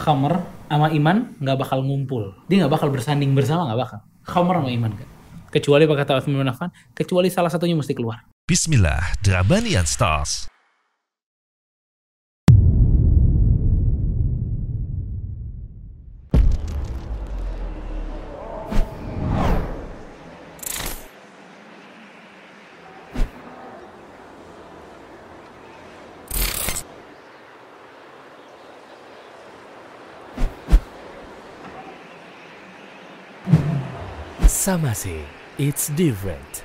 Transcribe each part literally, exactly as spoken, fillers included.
Khamr sama iman nggak bakal ngumpul. Dia nggak bakal bersanding bersama, nggak bakal. Khamr sama iman kan. Kecuali pakai kata Utsman bin Affan, kecuali salah satunya mesti keluar. Bismillah, Drabanian Stars. Samase, it's different.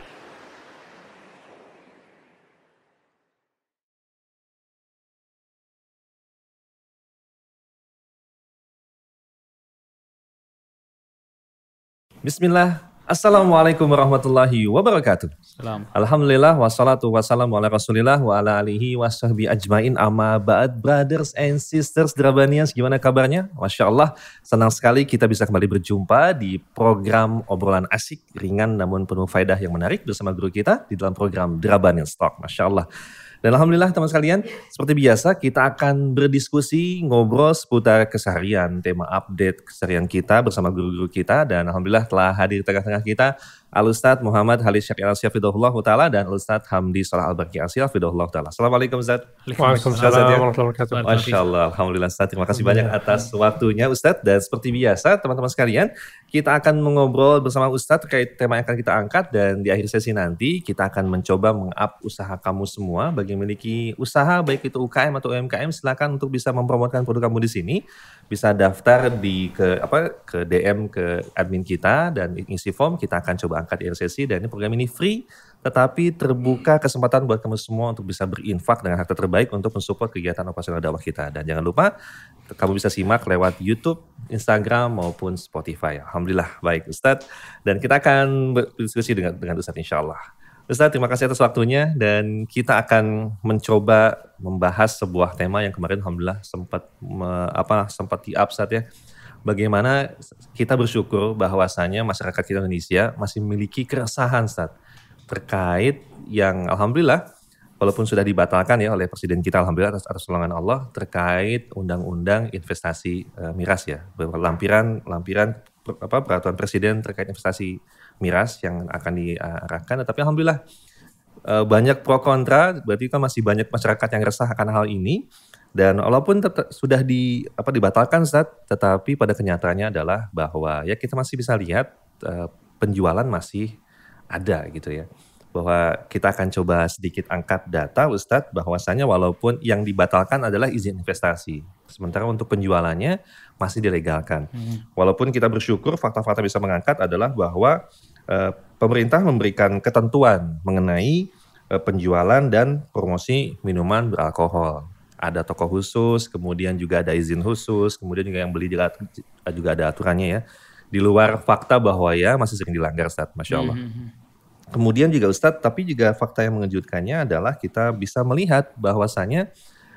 Bismillah, Assalamualaikum warahmatullahi wabarakatuh. Salam. Alhamdulillah, wassalatu wassalamu ala rasulillah wa ala alihi wa sahbihi ajmain amma ba'd. Brothers and sisters Drabanians, gimana kabarnya? Masya Allah, senang sekali kita bisa kembali berjumpa di program obrolan asik, ringan namun penuh faedah yang menarik bersama guru kita di dalam program Drabanian Talk. Masya Allah. Dan Alhamdulillah teman sekalian, seperti biasa kita akan berdiskusi, ngobrol seputar keseharian, tema update keseharian kita bersama guru-guru kita. Dan Alhamdulillah telah hadir di tengah-tengah kita Al-Ustadz Muhammad Halis Syakir Al-Syaf Fidahullah Ta'ala dan Al-Ustadz Hamdi Salah Al-Barki Al-Syaf Fidahullah Ta'ala. Assalamualaikum Ustadz. Waalaikumsalam warahmatullahi wabarakatuh. Masya Allah, Alhamdulillah Ustadz. Terima kasih banyak atas waktunya Ustadz. Dan seperti biasa teman-teman sekalian, kita akan mengobrol bersama Ustadz terkait tema yang akan kita angkat. Dan di akhir sesi nanti kita akan mencoba meng-up usaha kamu semua. Bagi yang memiliki usaha, baik itu U K M atau U M K M, silakan untuk bisa mempromotkan produk kamu di sini. Bisa daftar di ke apa ke D M ke admin kita dan isi form. Kita akan coba angkat di akhir sesi. Dan ini program ini free, tetapi terbuka kesempatan buat kamu semua untuk bisa berinfak dengan harta terbaik untuk mensupport kegiatan operasional dakwah kita. Dan jangan lupa, kamu bisa simak lewat YouTube, Instagram, maupun Spotify. Alhamdulillah, baik Ustadz. Dan kita akan berdiskusi dengan, dengan Ustadz insya Allah. Ustadz, terima kasih atas waktunya. Dan kita akan mencoba membahas sebuah tema yang kemarin Alhamdulillah sempat me, apa sempat di-up Ustadz ya. Bagaimana kita bersyukur bahwasanya masyarakat kita Indonesia masih memiliki keresahan Ustadz terkait yang Alhamdulillah walaupun sudah dibatalkan ya oleh Presiden kita Alhamdulillah atas, atas pertolongan Allah terkait undang-undang investasi e, miras ya, lampiran lampiran apa peraturan Presiden terkait investasi miras yang akan diarahkan. Tapi Alhamdulillah e, banyak pro kontra, berarti kan masih banyak masyarakat yang resah akan hal ini. Dan walaupun tetap, sudah di apa dibatalkan Ustaz, tetapi pada kenyataannya adalah bahwa ya kita masih bisa lihat e, penjualan masih ada gitu ya. Bahwa kita akan coba sedikit angkat data Ustadz bahwasanya walaupun yang dibatalkan adalah izin investasi. Sementara untuk penjualannya masih dilegalkan. Hmm. Walaupun kita bersyukur fakta-fakta bisa mengangkat adalah bahwa uh, pemerintah memberikan ketentuan mengenai uh, penjualan dan promosi minuman beralkohol. Ada toko khusus, kemudian juga ada izin khusus, kemudian juga yang beli juga ada aturannya ya. Di luar fakta bahwa ya masih sering dilanggar Ustadz, Masya Allah. Hmm. Kemudian juga Ustadz, tapi juga fakta yang mengejutkannya adalah kita bisa melihat bahwasanya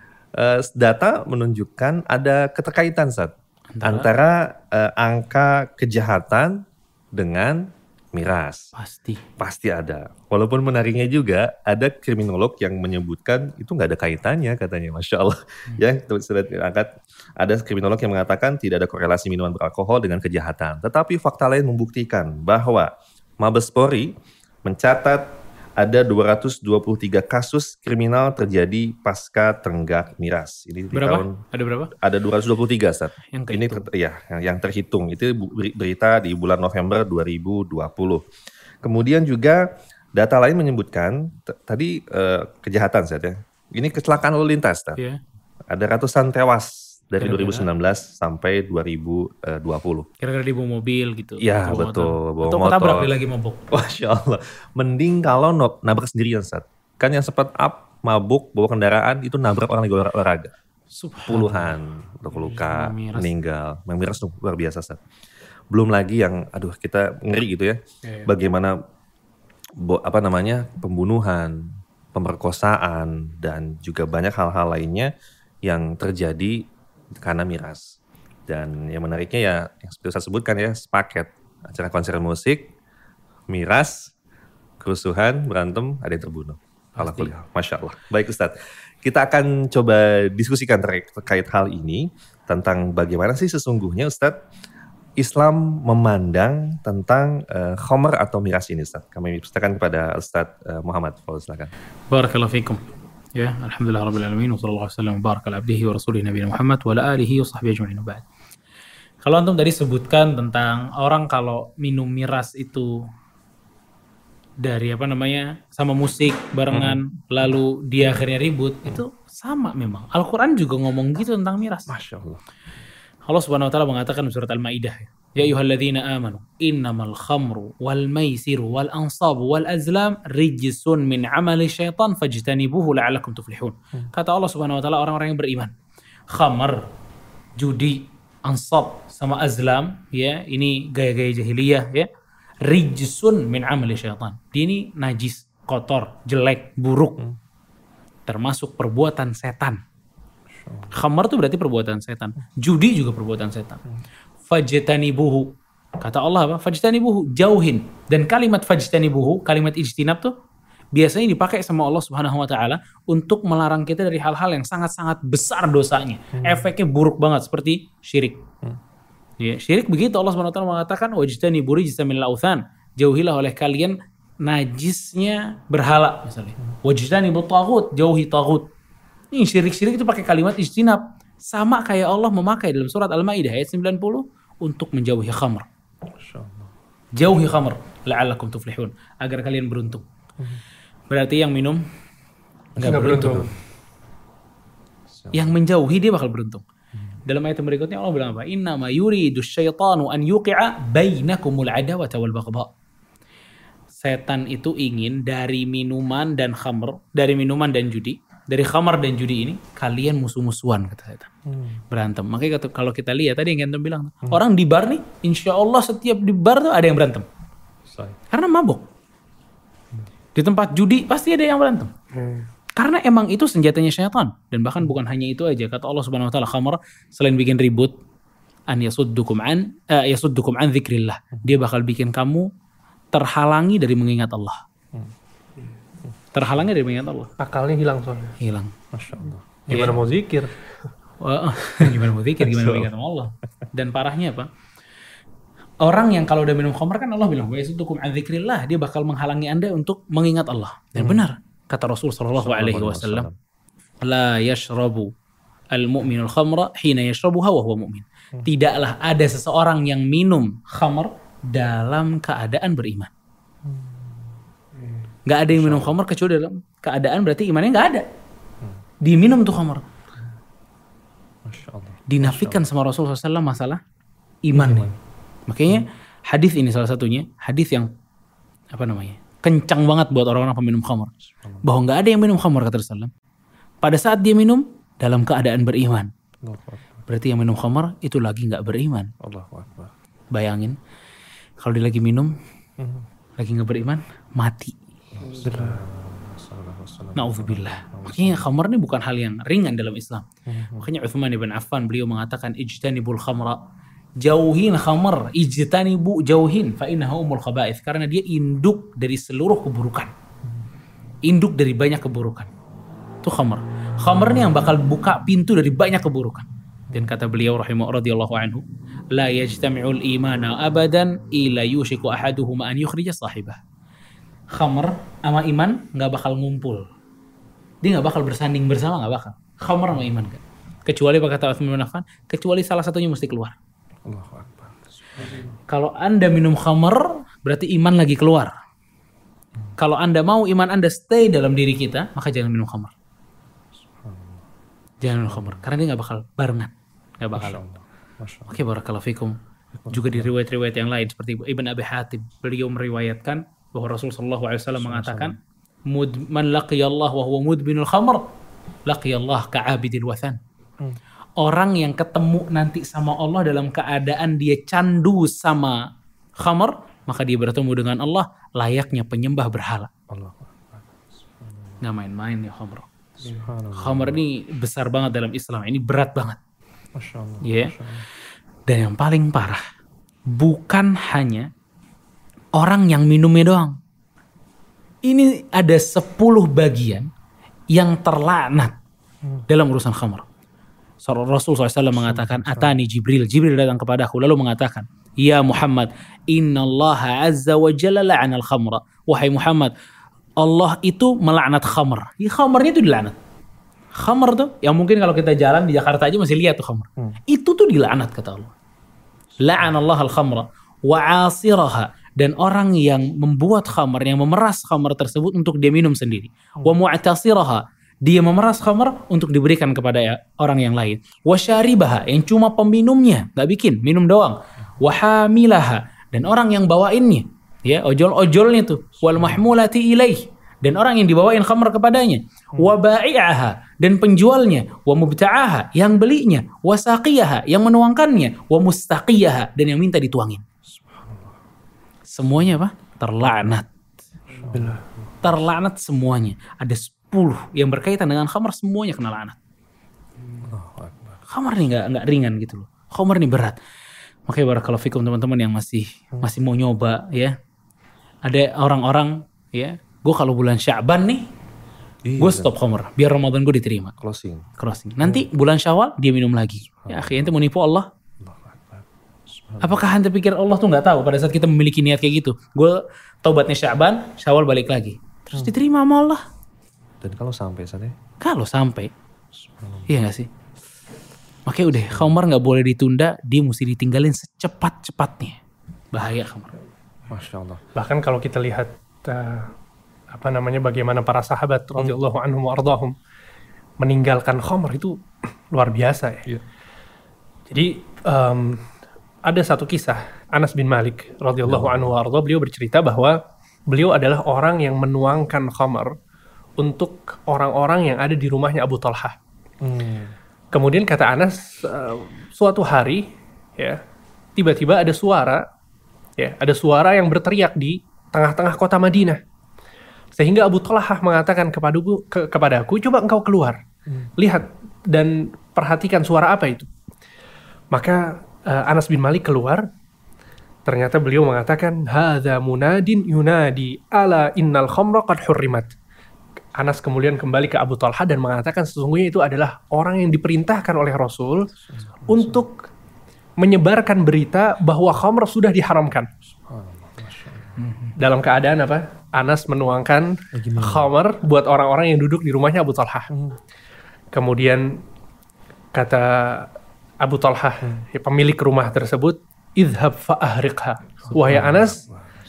uh, data menunjukkan ada keterkaitan Ustadz antara, antara uh, angka kejahatan dengan miras. Pasti. Pasti ada. Walaupun menariknya juga ada kriminolog yang menyebutkan itu nggak ada kaitannya katanya, Masya Allah. Hmm. Ya, sudah diangkat. Ada kriminolog yang mengatakan tidak ada korelasi minuman beralkohol dengan kejahatan. Tetapi fakta lain membuktikan bahwa Mabes Polri mencatat ada dua ratus dua puluh tiga kasus kriminal terjadi pasca tenggak miras. Ini di berapa? Tahun, ada berapa? Ada dua ratus dua puluh tiga, Ustaz. Yang Ini ter, ya, yang terhitung. Itu berita di bulan November dua ribu dua puluh. Kemudian juga data lain menyebutkan t- tadi uh, kejahatan, Ustaz ya. Ini kecelakaan lalu lintas, Ustaz. Yeah. Ada ratusan tewas dari kira-kira dua ribu sembilan belas sampai dua ribu dua puluh. Kira-kira di bawa mobil gitu. Iya betul, bawa atau motor. Atau ketabrak dia lagi mabuk. Masya Allah. Mending kalau nabrak sendirian Ustaz. Kan yang sempat up, mabuk, bawa kendaraan itu nabrak orang lagi olahraga. Puluhan, luka, meninggal. Yang miras luar biasa Ustaz. Belum lagi yang, aduh kita ngeri gitu ya. ya, ya. Bagaimana, apa namanya, pembunuhan, pemerkosaan, dan juga banyak hal-hal lainnya yang terjadi karena miras. Dan yang menariknya ya yang seperti saya sebutkan ya, sepaket acara konser musik, miras, kerusuhan, berantem, ada yang terbunuh. Ala kulli hal. Masya Allah. Baik Ustadz, kita akan coba diskusikan terkait, terkait hal ini tentang bagaimana sih sesungguhnya Ustadz Islam memandang tentang uh, khamr atau miras ini Ustadz. Kami persilakan kepada Ustadz uh, Muhammad. Silakan. Barakallahu fikum. Ya, alhamdulillah rabbil alamin wa sallallahu alaihi wasallam barak ala abdihi wa rasulih nabiyina Muhammad wa ala alihi wa sahbihi ajma'in ba'd. Kalau antum tadi sebutkan tentang orang kalau minum miras itu dari apa namanya sama musik barengan hmm. lalu dia akhirnya ribut, hmm. itu sama memang. Al-Quran juga ngomong gitu tentang miras. Masya Allah. Allah Subhanahu Wa Taala mengatakan di surat Al-Maidah, ya ayyuhalladzina amanu innamal khamru wal maisiru wal ansabu wal azlam rijsun min amali syaitan fajtanibuhu la'allakum tuflihun. Hmm. Kata Allah Subhanahu Wa Taala orang-orang yang beriman, khamr, judi, ansab sama azlam, ya ini gaya-gaya jahiliyah, ya rijsun min amali syaitan. Dia ini najis, kotor, jelek, buruk, hmm. termasuk perbuatan setan. Khamar itu berarti perbuatan setan. Judi juga perbuatan setan. Fajtanibuhu. Kata Allah apa? Fajtanibuhu, jauhin. Dan kalimat fajtanibuhu, kalimat ijtinab tuh biasanya dipakai sama Allah Subhanahu wa taala untuk melarang kita dari hal-hal yang sangat-sangat besar dosanya. Hmm. Efeknya buruk banget seperti syirik. Hmm. Ya, syirik begitu Allah Subhanahu wa taala mengatakan wajtanibu rijsa minal authan. Jauhilah oleh kalian najisnya berhala misalnya. Hmm. Wajtanibu taghut, jauhi taghut. Ini syirik-syirik itu pakai kalimat ijtinab. Sama kayak Allah memakai dalam surat Al-Maidah ayat sembilan puluh untuk menjauhi khamr. Jauhi khamr la'allakum tuflihun, agar kalian beruntung. Berarti yang minum enggak beruntung. beruntung. Yang menjauhi dia bakal beruntung. Dalam ayat berikutnya Allah bilang apa? Innama yuridu syaitanu an yuqi'a bainakumul adawata wal baghdha. Setan itu ingin dari minuman dan khamr, dari minuman dan judi, dari khamar dan judi ini kalian musuh-musuhan kata setan. Hmm. Berantem. Makanya kata, kalau kita lihat tadi yang Antum bilang, hmm. orang di bar nih, insya Allah setiap di bar tuh ada yang berantem. Say. Karena mabuk. Hmm. Di tempat judi pasti ada yang berantem. Hmm. Karena emang itu senjatanya syaitan. Dan bahkan bukan hanya itu aja. Kata Allah Subhanahu wa taala, khamar selain bikin ribut, an yasuddukum an uh, yasuddukum an dzikrillah. Hmm. Dia bakal bikin kamu terhalangi dari mengingat Allah. Hmm. Terhalangnya dari mengingat Allah. Akalnya hilang soalnya. Hilang. Masya Allah. Gimana ya. mau zikir? Wah, gimana mau zikir? Gimana mengingat Allah? Dan parahnya apa? Orang yang kalau udah minum khamr kan Allah bilang, wa yasuddukum an dzikrillah, dia bakal menghalangi Anda untuk mengingat Allah. Dan hmm. benar kata Rasul sallallahu alaihi wasallam, la yashrabu al-mu'minul khamra hina yashrabuha wa huwa mu'min. Hmm. Tidaklah ada seseorang yang minum khamr dalam keadaan beriman. Gak ada yang minum khamr kecuali dalam keadaan berarti imannya gak ada. Diminum tuh khamr. Dinafikan sama Rasulullah shallallahu alaihi wasallam masalah iman. iman. Makanya hadis ini salah satunya hadis yang apa namanya kencang banget buat orang-orang peminum khamr. Bahwa gak ada yang minum khamr kata Rasulullah. Pada saat dia minum dalam keadaan beriman. Berarti yang minum khamr itu lagi gak beriman. Bayangin kalau dia lagi minum lagi gak beriman mati. Na'udzubillah. Makanya khamr ini bukan hal yang ringan dalam Islam. Makanya Uthman ibn Affan beliau mengatakan ijtanibul khamra, jauhin khamr, ijtanibu jauhin fa innaha umul khaba'ith, karena dia induk dari seluruh keburukan. Induk dari banyak keburukan. Itu khamr. Khamr ini yang bakal buka pintu dari banyak keburukan. Dan kata beliau rahimahullah radhiyallahu anhu, la yajtami'ul imana abadan ila yushiku ahaduhuma an yukhrija sahibah. Khamr sama iman nggak bakal ngumpul, dia nggak bakal bersanding bersama, nggak bakal. Khamr sama iman kan, kecuali kata Utsman bin Affan, kecuali salah satunya mesti keluar. Allahu Akbar. Kalau Anda minum khamr, berarti iman lagi keluar. Kalau Anda mau iman Anda stay dalam diri kita, maka jangan minum khamr. Jangan minum khamr, karena dia nggak bakal barengan, nggak bakal. Oke, barakallahu fikum. Juga di riwayat-riwayat yang lain seperti Ibn Abi Hatim, beliau meriwayatkan bahwa Rasul sallallahu alaihi wasallam mengatakan, man laqiyallah wa huwa mudminul khamr laqiyallah ka'abidil wathan. Hmm. Orang yang ketemu nanti sama Allah dalam keadaan dia candu sama khamr, maka dia bertemu dengan Allah layaknya penyembah berhala. Allah. Nggak main-main ya khamr. Khamr ini besar banget dalam Islam, ini berat banget. Masya Allah. Ya. Dan yang paling parah, bukan hanya orang yang minumnya doang. Ini ada sepuluh bagian yang terlaknat dalam urusan khamr. Rasul shallallahu alaihi wasallam mengatakan, Atani Jibril, Jibril datang kepadaku lalu mengatakan, Ya Muhammad, Inna Allah azza wa jalla la'anal khamra. Wahai Muhammad, Allah itu melaknat khamr. Ya, khamrnya itu dilaknat. Khamr tuh, yang mungkin kalau kita jalan di Jakarta aja masih lihat tuh khamr. Hmm. Itu tuh dilaknat kata Allah. La'anallahu al-khamra wa 'asiraha, dan orang yang membuat khamr, yang memeras khamr tersebut untuk dia minum sendiri. Hmm. Wa mu'tasiraha, dia memeras khamr untuk diberikan kepada ya, orang yang lain. Wa syaribaha, yang cuma peminumnya, enggak bikin, minum doang. Wa hamilaha, dan orang yang bawainnya, ya, ojol-ojolnya tuh. Wal mahmulati ilaih, dan orang yang dibawain khamr kepadanya. Wa ba'i'aha, dan penjualnya. Wa mubta'aha, yang belinya. Wa saqiyaha, yang menuangkannya. Wa mustaqiyaha, dan yang minta dituangin. Semuanya apa? Terlaknat. Terlaknat semuanya. Ada sepuluh yang berkaitan dengan khamr, semuanya kena laknat. Khamr ini nggak nggak ringan gitu loh. Khamr ini berat. Makanya barakallahu fikum teman-teman yang masih masih mau nyoba ya. Ada orang-orang ya, gue kalau bulan Sya'ban nih, gue stop khamr biar Ramadan gue diterima. Closing. Closing. Nanti bulan Syawal dia minum lagi. Ya akhi, ente mau nipu Allah? Apakah anda pikir Allah tuh nggak tahu pada saat kita memiliki niat kayak gitu? Gue taubatnya Sya'ban, Syawal balik lagi, terus diterima sama Allah. Dan kalau sampai sana? Kalau sampai, iya nggak sih? Makanya udah, khamr nggak boleh ditunda, dia mesti ditinggalin secepat-cepatnya. Bahaya khamr. Masya Allah. Bahkan kalau kita lihat uh, apa namanya bagaimana para sahabat radhiyallahu anhum wa ardhahum meninggalkan khamr itu luar biasa ya. Yeah. Jadi um, ada satu kisah Anas bin Malik radhiyallahu yeah. anhu wa ardhah, beliau bercerita bahwa beliau adalah orang yang menuangkan khamr untuk orang-orang yang ada di rumahnya Abu Talhah. Hmm. Kemudian kata Anas, uh, suatu hari ya, tiba-tiba ada suara ya, ada suara yang berteriak di tengah-tengah kota Madinah. Sehingga Abu Talhah mengatakan kepadaku, ke, kepadaku, coba engkau keluar. Hmm. Lihat dan perhatikan suara apa itu. Maka uh, Anas bin Malik keluar. Ternyata beliau mengatakan, hadza munadin yunadi ala innal khamra qad hurrimat. Anas kemudian kembali ke Abu Talhah dan mengatakan sesungguhnya itu adalah orang yang diperintahkan oleh Rasul untuk menyebarkan berita bahwa khamr sudah diharamkan. Dalam keadaan apa? Anas menuangkan khamr buat orang-orang yang duduk di rumahnya Abu Talhah. Kemudian kata Abu Talhah, pemilik rumah tersebut, idhab fa'ahriqha. Wahai Anas,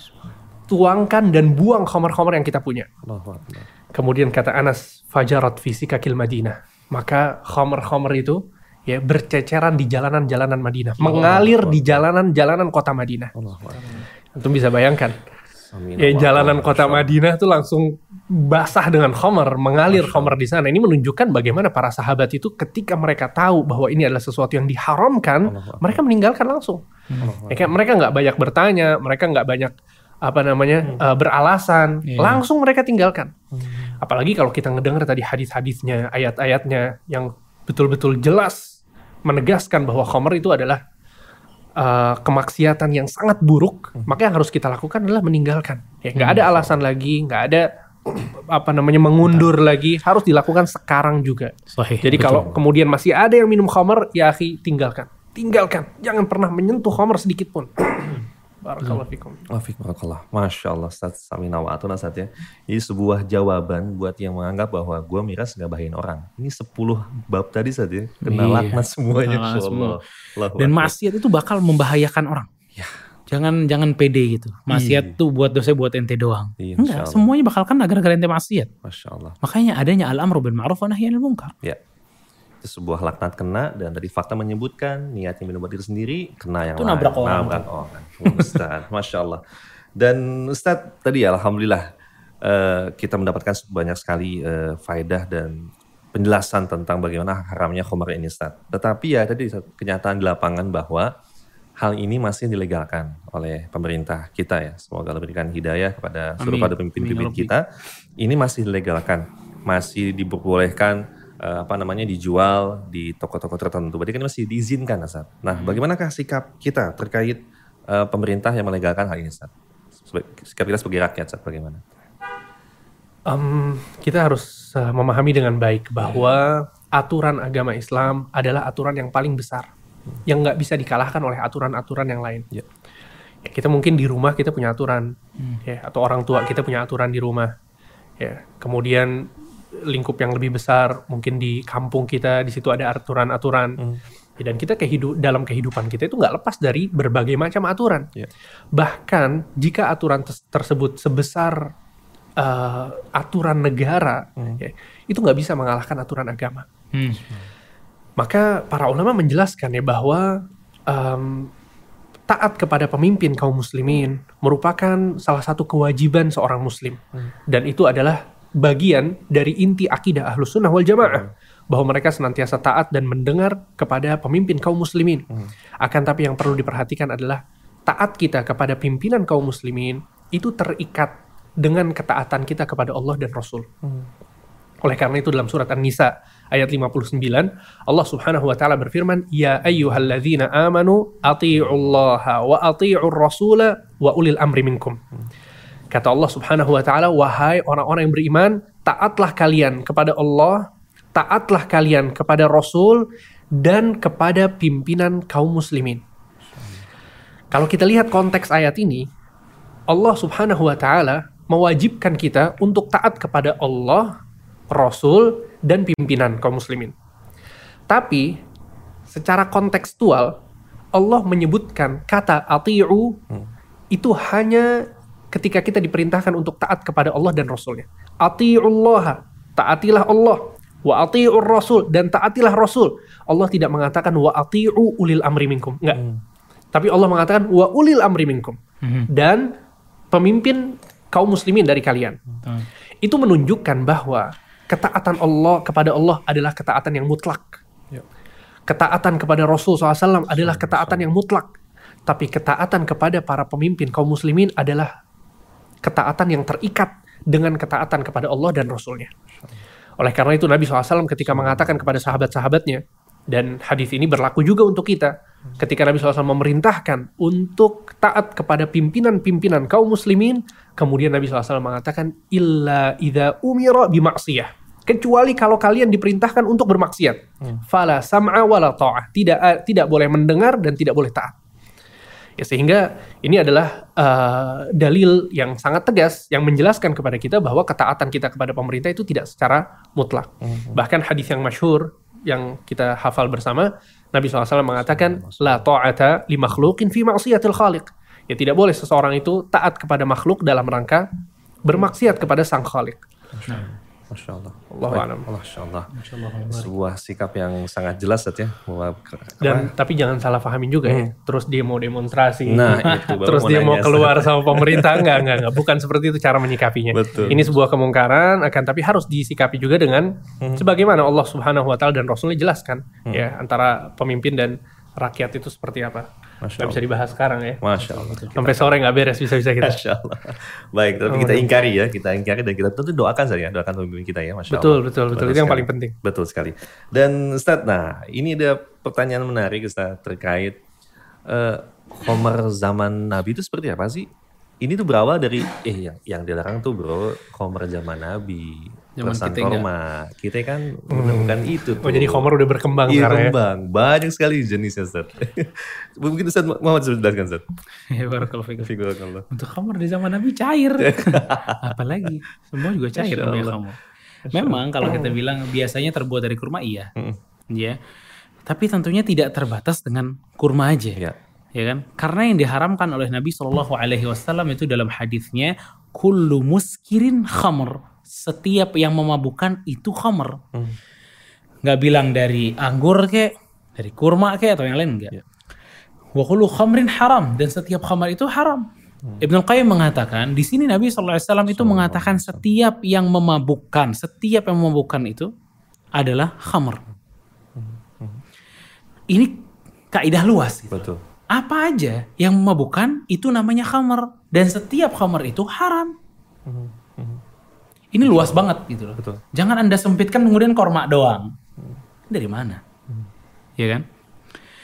tuangkan dan buang khamr-khamr yang kita punya. Kemudian kata Anas, fajarat fi sikakil Madinah. Maka khamr-khamr itu ya berceceran di jalanan-jalanan Madinah, Allah, mengalir Allah, di jalanan-jalanan kota Madinah. Antum bisa bayangkan, ya jalanan kota Madinah itu langsung basah dengan khamr, mengalir khamr di sana. Ini menunjukkan bagaimana para sahabat itu ketika mereka tahu bahwa ini adalah sesuatu yang diharamkan, Allah, mereka meninggalkan langsung. Allah, ya, mereka nggak banyak bertanya, mereka nggak banyak apa namanya hmm. uh, beralasan, yeah. langsung mereka tinggalkan. Hmm. Apalagi kalau kita ngedengar tadi hadis-hadisnya, ayat-ayatnya yang betul-betul jelas menegaskan bahwa khamr itu adalah uh, kemaksiatan yang sangat buruk, hmm. maka yang harus kita lakukan adalah meninggalkan. Ya, nggak hmm. ada alasan lagi, nggak ada apa namanya mengundur hmm. lagi, harus dilakukan sekarang juga. Sahih, jadi betul. Kalau kemudian masih ada yang minum khamr, ya akhi, tinggalkan, tinggalkan, jangan pernah menyentuh khamr sedikit pun. Barakallahu fikum. Wafik barakallah. Masya Allah, Ustaz Samina wa atuna Ustaz ya. Ini sebuah jawaban buat yang menganggap bahwa gue miras gak bahayain orang. Ini sepuluh bab tadi Ustaz ya. Kena iya. laknat semuanya. Nah, semua. Dan maksiat itu bakal membahayakan orang. Ya. Jangan jangan pede gitu. Maksiat tuh buat dosa buat ente doang. Iya, enggak, semuanya bakal kena gara-gara ente maksiat. Masya Allah. Makanya adanya al-amru bil ma'ruf wa nahyi 'anil munkar. Ya. Itu sebuah laknat kena, dan tadi fakta menyebutkan niatnya minum buat diri sendiri, kena yang itu lain. Nabrak orang. Nabrak orang. Ustaz, Masya Allah. Dan Ustaz tadi ya Alhamdulillah uh, kita mendapatkan banyak sekali uh, faedah dan penjelasan tentang bagaimana haramnya khamr ini Ustaz. Tetapi ya tadi kenyataan di lapangan bahwa hal ini masih dilegalkan oleh pemerintah kita ya. Semoga Allah berikan hidayah kepada seluruh pada pemimpin-pemimpin kita. Ini masih dilegalkan, masih diperbolehkan Uh, apa namanya dijual di toko-toko tertentu. Berarti kan masih diizinkan, Ustaz. Nah, hmm. bagaimanakah sikap kita terkait uh, pemerintah yang melegalkan hal ini, Ustaz? Sikap kita sebagai rakyat, Ustaz, bagaimana? Um, kita harus uh, memahami dengan baik bahwa aturan agama Islam adalah aturan yang paling besar, yang nggak bisa dikalahkan oleh aturan-aturan yang lain. Ya. Ya, kita mungkin di rumah kita punya aturan, hmm. ya, atau orang tua kita punya aturan di rumah. Ya, kemudian lingkup yang lebih besar mungkin di kampung kita, di situ ada aturan-aturan. Hmm. Ya, dan kita kehidup dalam kehidupan kita itu nggak lepas dari berbagai macam aturan. Ya. Bahkan jika aturan tes- tersebut sebesar uh, aturan negara, hmm. ya, itu nggak bisa mengalahkan aturan agama. Hmm. Maka para ulama menjelaskan ya bahwa um, taat kepada pemimpin kaum muslimin merupakan salah satu kewajiban seorang muslim. Hmm. Dan itu adalah bagian dari inti akidah Ahlus Sunnah wal Jamaah. Hmm. Bahwa mereka senantiasa taat dan mendengar kepada pemimpin kaum muslimin. Hmm. Akan tapi yang perlu diperhatikan adalah taat kita kepada pimpinan kaum muslimin itu terikat dengan ketaatan kita kepada Allah dan Rasul. Hmm. Oleh karena itu dalam surat An-Nisa ayat lima puluh sembilan Allah Subhanahu wa taala berfirman, "Ya ayyuhalladzina amanu athi'ullaha wa athi'ur rasula wa ulil amri minkum." Kata Allah Subhanahu wa taala, "Wahai orang-orang yang beriman, taatlah kalian kepada Allah, taatlah kalian kepada Rasul dan kepada pimpinan kaum muslimin." Kalau kita lihat konteks ayat ini, Allah Subhanahu wa taala mewajibkan kita untuk taat kepada Allah, Rasul, dan pimpinan kaum muslimin. Tapi secara kontekstual Allah menyebutkan kata ati'u hmm. itu hanya ketika kita diperintahkan untuk taat kepada Allah dan Rasulnya. Ati'ullaha, taatilah Allah, wa ati'ur Rasul, dan taatilah Rasul. Allah tidak mengatakan wa ati'u ulil amri minkum, enggak. Hmm. Tapi Allah mengatakan wa ulil amri minkum, hmm. dan pemimpin kaum muslimin dari kalian. Hmm. Itu menunjukkan bahwa ketaatan Allah kepada Allah adalah ketaatan yang mutlak. Ya. Ketaatan kepada Rasul shallallahu alaihi wasallam adalah ketaatan yang mutlak. Tapi ketaatan kepada para pemimpin kaum muslimin adalah ketaatan yang terikat dengan ketaatan kepada Allah dan Rasulnya. Oleh karena itu Nabi shallallahu alaihi wasallam ketika mengatakan kepada sahabat-sahabatnya, dan hadis ini berlaku juga untuk kita, ketika Nabi shallallahu alaihi wasallam memerintahkan untuk taat kepada pimpinan-pimpinan kaum muslimin, kemudian Nabi shallallahu alaihi wasallam mengatakan, illa idza umira bimaksiyah, kecuali kalau kalian diperintahkan untuk bermaksiat. Hmm. Fala sam'a wala ta'ah, tidak tidak boleh mendengar dan tidak boleh taat. Ya, sehingga ini adalah uh, dalil yang sangat tegas yang menjelaskan kepada kita bahwa ketaatan kita kepada pemerintah itu tidak secara mutlak. Hmm. Bahkan hadis yang masyhur yang kita hafal bersama, Nabi shallallahu alaihi wasallam mengatakan, la ta'ata li makhluqin fi ma'siyatil khaliq. Ya, tidak boleh seseorang itu taat kepada makhluk dalam rangka bermaksiat kepada sang khaliq. Masya Allah. Allahu'alam. Masya Allah. Sebuah sikap yang sangat jelas ya. Bahwa, Dan tapi jangan salah pahamin juga hmm. ya. Terus dia mau demonstrasi. Nah, itu terus dia mau keluar sama pemerintah. Enggak, enggak, enggak. Bukan seperti itu cara menyikapinya. Betul. Ini sebuah kemungkaran, akan tapi harus disikapi juga dengan hmm. sebagaimana Allah Subhanahu wa taala dan Rasulnya jelaskan hmm. ya, antara pemimpin dan rakyat itu seperti apa. Nggak bisa dibahas sekarang ya. Masya Allah. Sampai sore nggak beres bisa-bisa kita. Masya Allah. Baik, tapi kita ingkari ya, kita ingkari dan kita tentu doakan saja, doakan pemimpin kita ya. Masya betul, Allah. Betul, betul, betul. Itu yang paling penting. Betul sekali. Dan Ustadz, nah ini ada pertanyaan menarik Ustadz terkait uh, Khomer zaman Nabi itu seperti apa sih? Ini tuh berawal dari, eh yang, yang dilarang tuh bro, Khomer zaman Nabi. Zaman kita korma. Kita kan hmm. bukan itu tuh. Oh, jadi Khomer udah berkembang iya, sekarang ya? berkembang. Banyak sekali jenisnya Ustaz. Mungkin Ustaz Muhammad sudah jelaskan Ustaz. Ya barakallahu fikum. Untuk Khomer di zaman Nabi cair. Apalagi semua juga cair namanya Khomer. Memang kalau kita bilang biasanya terbuat dari kurma iya. Hmm. Ya. Tapi tentunya tidak terbatas dengan kurma aja. Ya. Ya kan? Karena yang diharamkan oleh Nabi shallallahu alaihi wasallam itu dalam hadisnya kullu muskirin khamr, setiap yang memabukkan itu khamr. Hmm. Nggak bilang dari anggur kek, dari kurma kek atau yang lain enggak. Ya. Wa kullu khamrin haram, dan setiap khamr itu haram. Hmm. Ibnu Qayyim mengatakan di sini Nabi shallallahu alaihi wasallam itu mengatakan setiap yang memabukkan, setiap yang memabukkan itu adalah khamr. Hmm. Hmm. Ini kaidah luas gitu. Betul. Apa aja yang memabukkan itu namanya khamr, dan setiap khamr itu haram. Mm-hmm. Mm-hmm. Ini luas banget gitu loh. Betul. Jangan Anda sempitkan kemudian korma doang. Mm-hmm. Dari mana? Mm-hmm. Ya kan?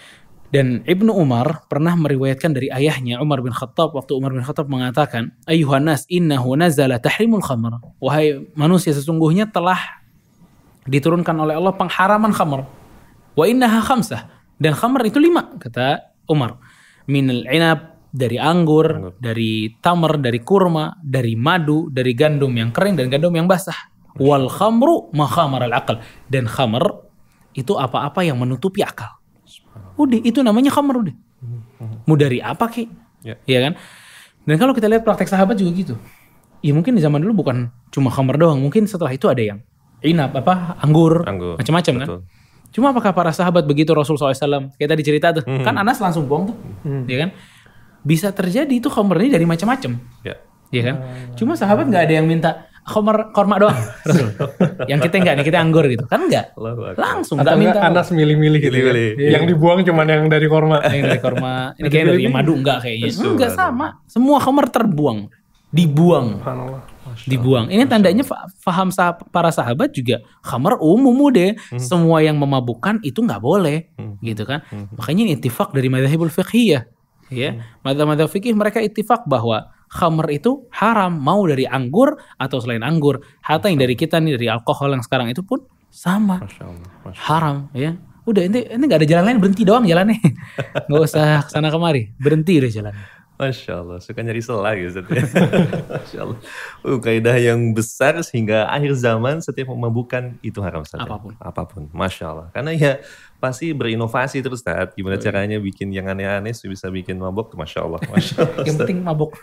Dan Ibnu Umar pernah meriwayatkan dari ayahnya Umar bin Khattab, waktu Umar bin Khattab mengatakan, "Ayyuhan nas, innahu nazala tahrimul khamr." Wahai manusia, sesungguhnya telah diturunkan oleh Allah pengharaman khamr. Wa innaha khamsah, dan khamr itu lima, kata Umar. Minal inab, dari anggur, anggur, dari tamar, dari kurma, dari madu, dari gandum yang kering dan gandum yang basah. Wal khamru ma khamar al-aql, dan khamr itu apa-apa yang menutupi akal. Udah, itu namanya khamr udah. Mau dari apa ki? Ya. Ya kan? Dan kalau kita lihat praktek sahabat juga gitu. Ya mungkin di zaman dulu bukan cuma khamr doang, mungkin setelah itu ada yang inab, apa anggur, anggur. macam-macam kan. Cuma apakah para sahabat begitu Rasul shallallahu alaihi wasallam kayak tadi cerita tuh, hmm. kan Anas langsung buang tuh, hmm. ya kan? Bisa terjadi itu khamr ini dari macam-macam, ya, ya kan? Hmm. Cuma sahabat nggak ada yang minta khamr korma doang, Rasul. Yang kita nggak nih, kita anggur gitu, kan nggak? Langsung nggak minta. Anas milih-milih gitu, milih. Ya. Yang dibuang cuma yang dari korma. Yang dari korma, ini kayak dari madu nggak kayaknya? Enggak sama, semua khamr terbuang, dibuang. Dibuang. Ini tandanya faham sah- para sahabat juga khamar umum deh. Hmm. Semua yang memabukkan itu nggak boleh, hmm. gitu kan. Hmm. Makanya ini ittifaq dari madzhabul fiqhiyah, ya. Hmm. Madzhab-madzhab fikih mereka ittifaq bahwa khamar itu haram, mau dari anggur atau selain anggur. Hatta yang dari kita nih, dari alkohol yang sekarang itu pun sama, Masya Allah. Masya Allah. Haram, ya. Udah, ini ini nggak ada jalan lain, berhenti doang jalannya. Nggak usah kesana kemari, berhenti deh jalannya. Masya Allah, suka nyari celah gitu. Masya Allah. Uh, kaidah yang besar sehingga akhir zaman setiap memabukkan itu haram, Ustaz. Apapun. Apapun, Masya Allah. Karena ya pasti berinovasi terus, Ustaz. Gimana Betul. caranya bikin yang aneh-aneh bisa bikin mabuk, Masya Allah. Masya Allah, yang penting mabuk.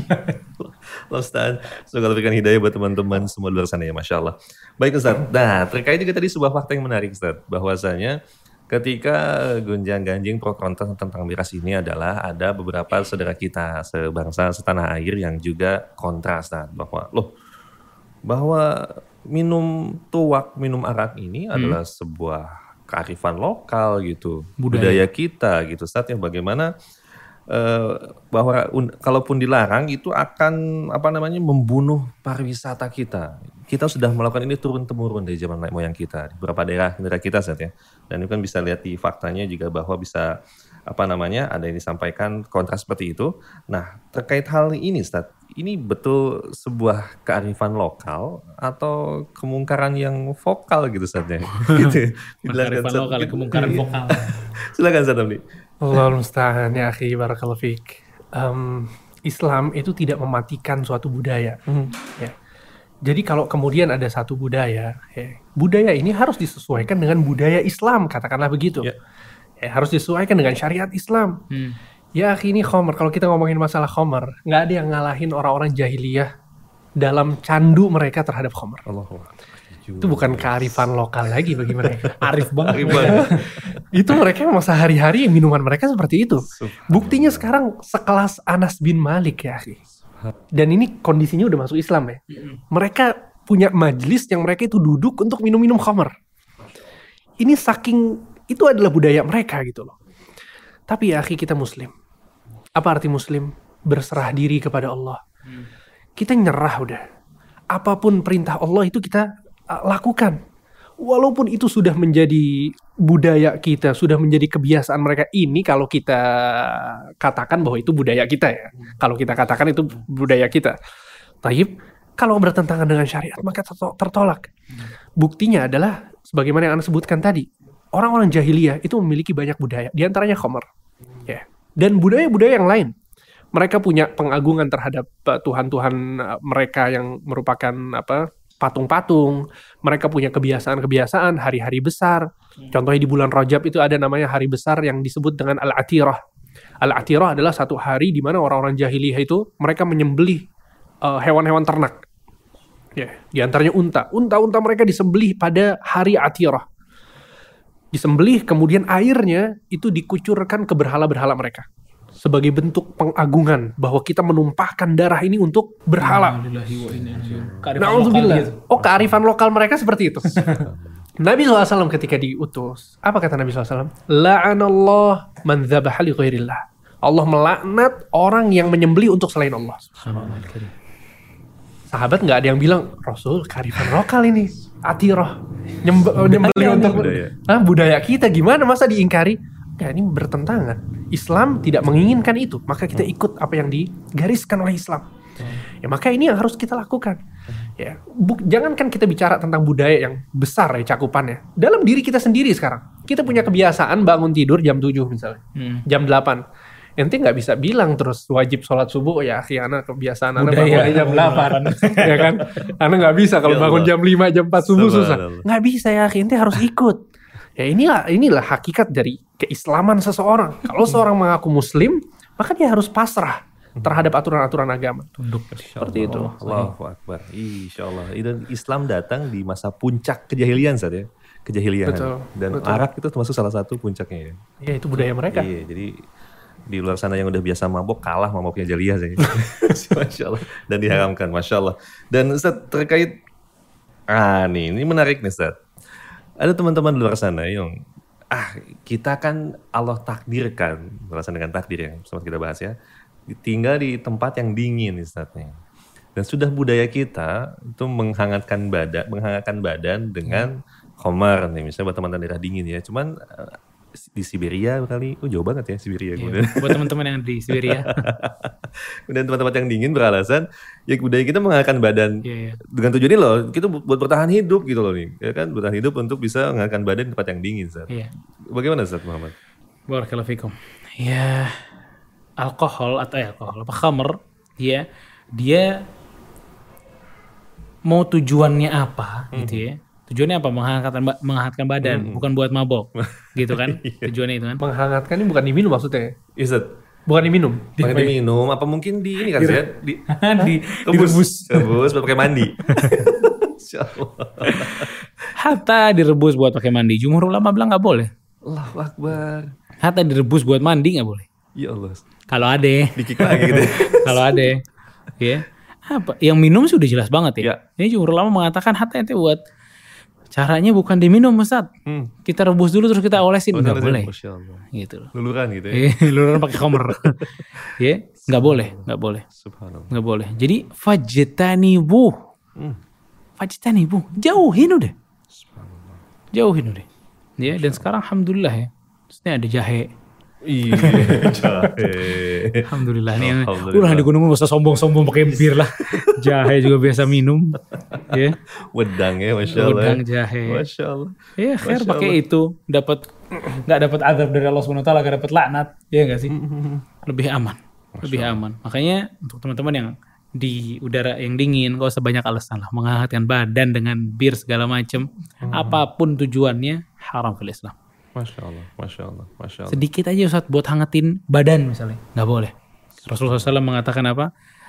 Allah, Ustaz. Semoga berikan hidayah buat teman-teman semua di luar sana ya, Masya Allah. Baik, Ustaz. Nah, terkait juga tadi sebuah fakta yang menarik, Ustaz. Bahwasanya ketika gonjang-ganjing pro kontra tentang miras ini adalah ada beberapa saudara kita sebangsa setanah air yang juga kontra, Ustaz, bahwa loh bahwa minum tuak, minum arak ini hmm. adalah sebuah kearifan lokal gitu, budaya, budaya kita gitu, Ustaz, yang bagaimana Uh, bahwa un, kalaupun dilarang itu akan apa namanya membunuh pariwisata kita. Kita sudah melakukan ini turun temurun dari zaman nenek moyang kita di beberapa daerah negara kita, Ustaz, ya. Dan itu kan bisa lihat di faktanya juga bahwa bisa apa namanya ada yang disampaikan kontra seperti itu. Nah, terkait hal ini, Ustaz, ini betul sebuah kearifan lokal atau kemungkaran yang vokal gitu, Ustaz, ya? Gitu. Kearifan lokal, gitu. Kemungkaran vokal. Silakan, Ustaz Abdi. Allahul musta'an ya akhi, barakallahu fiik. Um, Islam itu tidak mematikan suatu budaya. Hmm. Ya. Jadi kalau kemudian ada satu budaya, ya, budaya ini harus disesuaikan dengan budaya Islam, katakanlah begitu. Ya. Ya, harus disesuaikan dengan syariat Islam. Hmm. Ya akhi, ini khamr. Kalau kita ngomongin masalah khamr, nggak ada yang ngalahin orang-orang jahiliyah dalam candu mereka terhadap khamr. Allahu Itu bukan kearifan lokal lagi bagi mereka. Arif banget. Itu mereka memang sehari-hari minuman mereka seperti itu. Buktinya sekarang sekelas Anas bin Malik ya akhi. Dan ini kondisinya udah masuk Islam ya. Mereka punya majelis yang mereka itu duduk untuk minum-minum khamr. Ini saking, itu adalah budaya mereka gitu loh. Tapi ya akhi, kita muslim. Apa arti muslim? Berserah diri kepada Allah. Kita nyerah udah. Apapun perintah Allah itu kita lakukan. Walaupun itu sudah menjadi budaya kita, sudah menjadi kebiasaan mereka. Ini kalau kita katakan bahwa itu budaya kita ya. Kalau kita katakan itu budaya kita. Taib, kalau bertentangan dengan syariat maka tertolak. Buktinya adalah sebagaimana yang Anda sebutkan tadi. Orang-orang jahiliyah itu memiliki banyak budaya. Di antaranya khamr. Ya. Dan budaya-budaya yang lain. Mereka punya pengagungan terhadap tuhan-tuhan mereka yang merupakan apa? patung-patung, mereka punya kebiasaan-kebiasaan hari-hari besar. Contohnya di bulan Rajab itu ada namanya hari besar yang disebut dengan Al-Atirah. Al-Atirah adalah satu hari di mana orang-orang jahiliyah itu mereka menyembelih uh, hewan-hewan ternak. Ya, di antaranya unta. Unta-unta mereka disembelih pada hari Atirah. Disembelih, kemudian airnya itu dikucurkan ke berhala-berhala mereka. Sebagai bentuk pengagungan bahwa kita menumpahkan darah ini untuk berhala. Na'udzubillah. Oh, kearifan lokal mereka seperti itu. Nabi shallallahu alaihi wasallam ketika diutus, apa kata Nabi shallallahu alaihi wasallam? La'anallah man dzabaha li ghairillah. Allah melaknat orang yang menyembelih untuk selain Allah. Sahabat nggak ada yang bilang, Rasul, kearifan lokal ini, atirah, nyembelih untuk budaya. Ah, budaya kita gimana masa diingkari? ya ini bertentangan. Islam tidak menginginkan itu, maka kita ikut apa yang digariskan oleh Islam. Ya maka ini yang harus kita lakukan. Ya, bu, jangankan kita bicara tentang budaya yang besar ya cakupannya. Dalam diri kita sendiri sekarang, kita punya kebiasaan bangun tidur jam tujuh misalnya, hmm. jam delapan. Ente nggak bisa bilang terus wajib sholat subuh ya akhi anak kebiasaan anak bangun jam delapan ya kan. Anak nggak bisa kalau bangun jam lima jam empat subuh susah. Nggak bisa ya akhi, ente harus ikut. Ya inilah inilah hakikat dari keislaman seseorang. Kalau seorang mengaku muslim, maka dia harus pasrah terhadap aturan-aturan agama. Tunduk seperti itu. Allahu Akbar. Insyaallah. Dan Islam datang di masa puncak kejahilian saat ya. Kejahilian. Betul, dan betul. Arab itu termasuk salah satu puncaknya ya. Iya, itu budaya mereka. Iya, jadi di luar sana yang udah biasa mabok kalah maboknya jahiliyah saya. Masya Allah. Dan diharamkan, Masya Allah. Dan Ustaz terkait, ah nih, ini menarik nih Ustaz. Ada teman-teman di luar sana yang, ah kita kan Allah takdirkan, beralasan dengan takdir yang sempat kita bahas ya, tinggal di tempat yang dingin Ustaznya. Dan sudah budaya kita itu menghangatkan badan, menghangatkan badan dengan khamar nih, misalnya buat teman-teman daerah dingin ya. Cuman di Siberia kali, oh jauh banget ya Siberia. Iya, buat teman-teman yang di Siberia. Kemudian tempat-tempat yang dingin beralasan, ya budaya kita menghangatkan badan. Iya, iya. Dengan tujuan ini loh, kita buat bertahan hidup gitu loh nih. Ya kan, bertahan hidup untuk bisa menghangatkan badan di tempat yang dingin. Ustaz. Iya. Bagaimana Ustaz Muhammad? Barakallahu fikum. Ya, alkohol atau ya alkohol, apa khamr, ya, dia mau tujuannya apa hmm. gitu ya. Tujuannya apa? Menghangatkan, menghangatkan badan, hmm. bukan buat mabok. Gitu kan? Tujuannya itu kan. Menghangatkan ini bukan diminum maksudnya. Iya, bukan diminum. Bukan diminum, apa mungkin di ini kan saya di di direbus. Direbus buat pakai mandi. Insyaallah. Hatta direbus buat pakai mandi. Jumhur ulama bilang enggak boleh. Allahu Akbar. Hatta direbus buat mandi enggak boleh. Ya Allah. Kalau ada. Dikik lagi gitu. Kalau ada. Ya. Apa? Yang minum sudah jelas banget ya. ya. Ini jumhur ulama mengatakan hatta itu buat caranya bukan diminum Ustaz. Hmm. Kita rebus dulu terus kita olesin. Enggak oh, boleh. Gitu loh. Luluran gitu ya. Luluran pakai khamr. Ya, enggak boleh, enggak boleh. Subhanallah. Enggak boleh. Jadi fajtanibu. Hmm. Fajtanibu. Jauhin udah. Subhanallah. Jauhin udah. Ya, dan sekarang alhamdulillah ya. Terusnya ada jahe. Iya, jahe. Alhamdulillah nih. Ulah di gunung usah sombong-sombong pakai bir lah. Jahe juga biasa minum. Ya. Wedang ya, Masya Allah. Wedang jahe. Masya Allah. Ya, khair pakai itu, dapat enggak dapat azab dari Allah Subhanahu wa taala, enggak dapat laknat. Ya enggak sih? Lebih aman. Lebih aman. Makanya untuk teman-teman yang di udara yang dingin, gak usah banyak alasan lah menghangatkan badan dengan bir segala macam. Hmm. Apapun tujuannya haram fil Islam. Masya Allah, Masya Allah, Masya Allah. Sedikit aja Ustaz buat hangatin badan misalnya, nggak boleh. Rasulullah shallallahu alaihi wasallam mengatakan apa?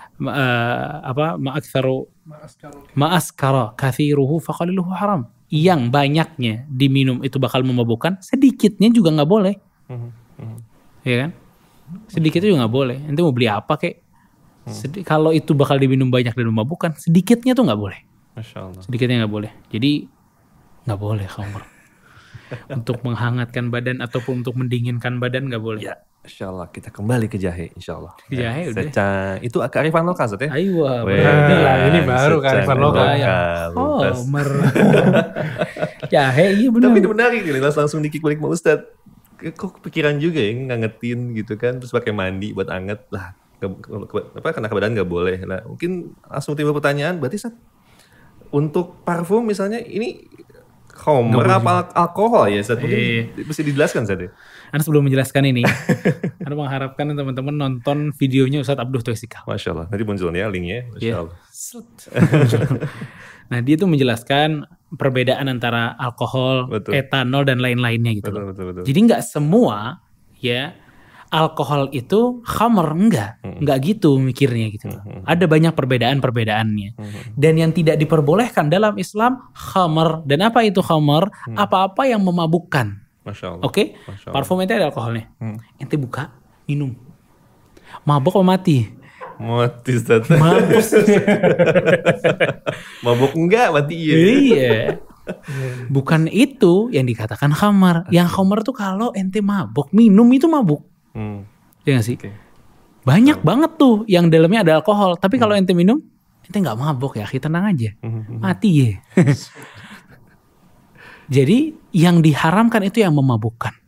Uh, apa? Ma'aktharu ma'askara kathiruhu faqaliluhu haram. Yang banyaknya diminum itu bakal memabukkan, sedikitnya juga nggak boleh. Mm-hmm. Mm-hmm. Ya kan? Sedikitnya juga nggak boleh. Nanti mau beli apa kek? Mm. Kalau itu bakal diminum banyak dan memabukkan, sedikitnya tuh nggak boleh. Masya Allah. Sedikitnya nggak boleh. Jadi nggak boleh khamr. Untuk menghangatkan badan ataupun untuk mendinginkan badan nggak boleh. Ya, insya Allah kita kembali ke jahe, insya Allah. Ke jahe ya, udah. Seca, itu kearifan lokal ya? Ayo, nah, ini baru kearifan lokal. Oh, mer. Jahe, iya benar. Tapi itu menarik nih, langsung dikik balik sama Ustadz. Kok kepikiran juga ya ngangetin gitu kan, terus pakai mandi buat anget lah. Ke, ke, apa kena ke badan nggak boleh lah. Mungkin langsung timbul pertanyaan, berarti Ustadz, untuk parfum misalnya ini khamr apa alkohol ya Ustaz? Mungkin e. mesti dijelaskan Ustaz ya? Anda sebelum menjelaskan ini, Anda mengharapkan teman-teman nonton videonya Ustaz Abduh Toisikal. Masya Allah, nanti muncul ya linknya. Masya yeah. Allah. Nah dia tuh menjelaskan perbedaan antara alkohol, betul. Etanol dan lain-lainnya gitu. Betul, betul, betul. Jadi nggak semua ya alkohol itu khamr, enggak, hmm. enggak gitu mikirnya gitu. Hmm. Ada banyak perbedaan-perbedaannya. Hmm. Dan yang tidak diperbolehkan dalam Islam khamr. Dan apa itu khamr? Hmm. Apa-apa yang memabukkan. Masya Allah. Oke? Okay? Parfum itu ada alkoholnya. Hmm. Ente buka, minum. Mabuk apa mati? Mati Ustaz. Mabuk. Mabuk enggak, mati iya. Iya. Bukan itu yang dikatakan khamr. Yang khamr tuh kalau ente mabuk, minum itu mabuk. Hmm. Ya gak sih? Okay. Banyak hmm. banget tuh yang dalamnya ada alkohol. Tapi hmm. kalau ente minum, ente gak mabok ya, kita tenang aja. Hmm. Mati ya. Jadi yang diharamkan itu yang memabukkan.